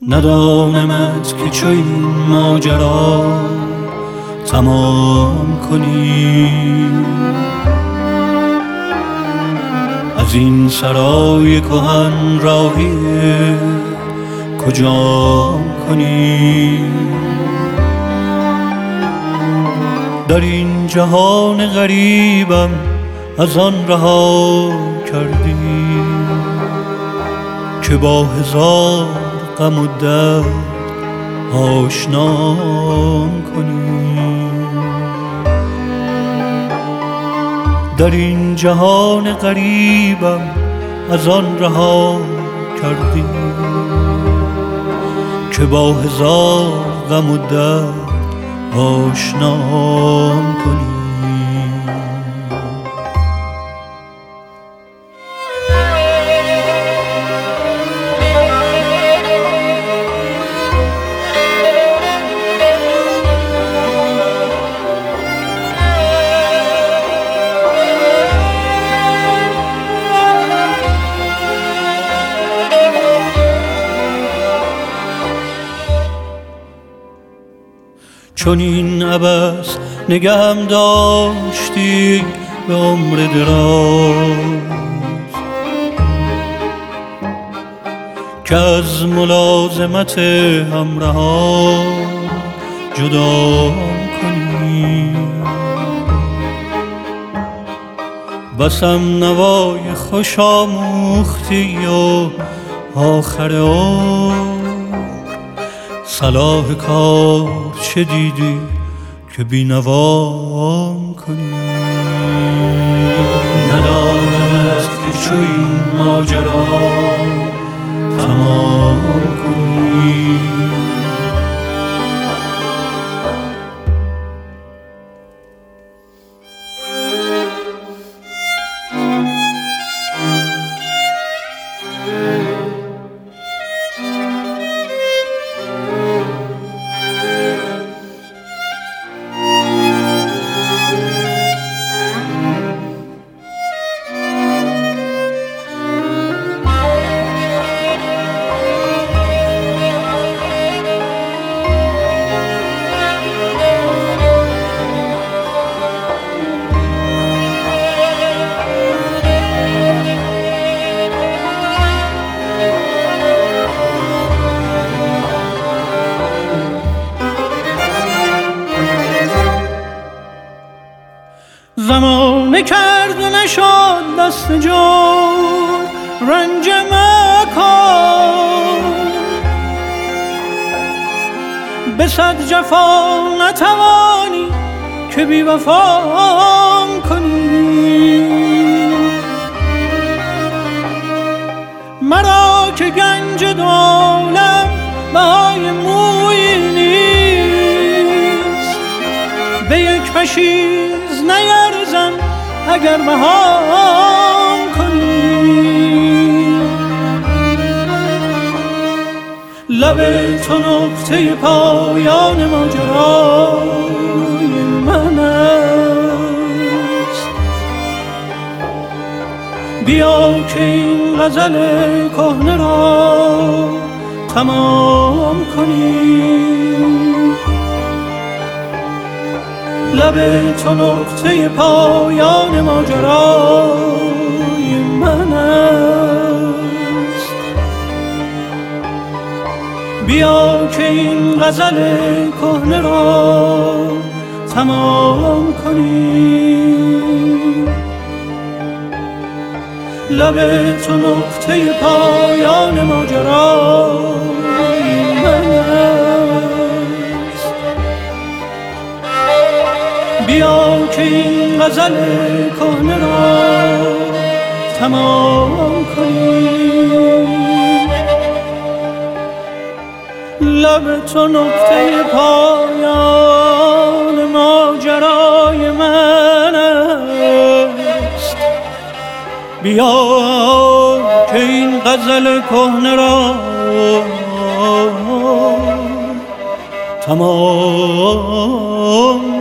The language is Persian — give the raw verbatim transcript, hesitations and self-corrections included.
ندانمت که چو این ماجرا تمام کنی، از این سرای کهن راهی کجا کنی. در این جهان غریبم از آن رها کردی که با هزار غم و درد آشنام کنی. در این جهان غریبم از آن رها کردی که با هزار غم و درد آشنام کنی. چون این عبث نگهم داشتی به عمر دراز، که از ملازمت همراهان جدا کنی. بسم نوای خوش آموختی و آخر عمر صلاح کار چه دیدی که بینوام کنی. ندانمت که چو این ماجرا تمام کنی. زمانه کرد و نشد دست جور رنج مکن، به صد جفا نتوانی که بی وفام کنی. مرا که گنج دو عالم بهای مویی نیست، به یک پشیز نیرزم اگر مهام کنی. لب تو نقطه پایان ماجرای من است، بیا که این غزل کهنه را تمام کنی. لب تو نقطه پایان ماجرای من است، بیا که این غزل کهنه را تمام کنی. لب تو نقطه پایان ماجرای من است، بیا که این غزل کهنه را تمام کنی. لب تو نقطه پایان ماجرای من است، بیا که این غزل کهنه را تمام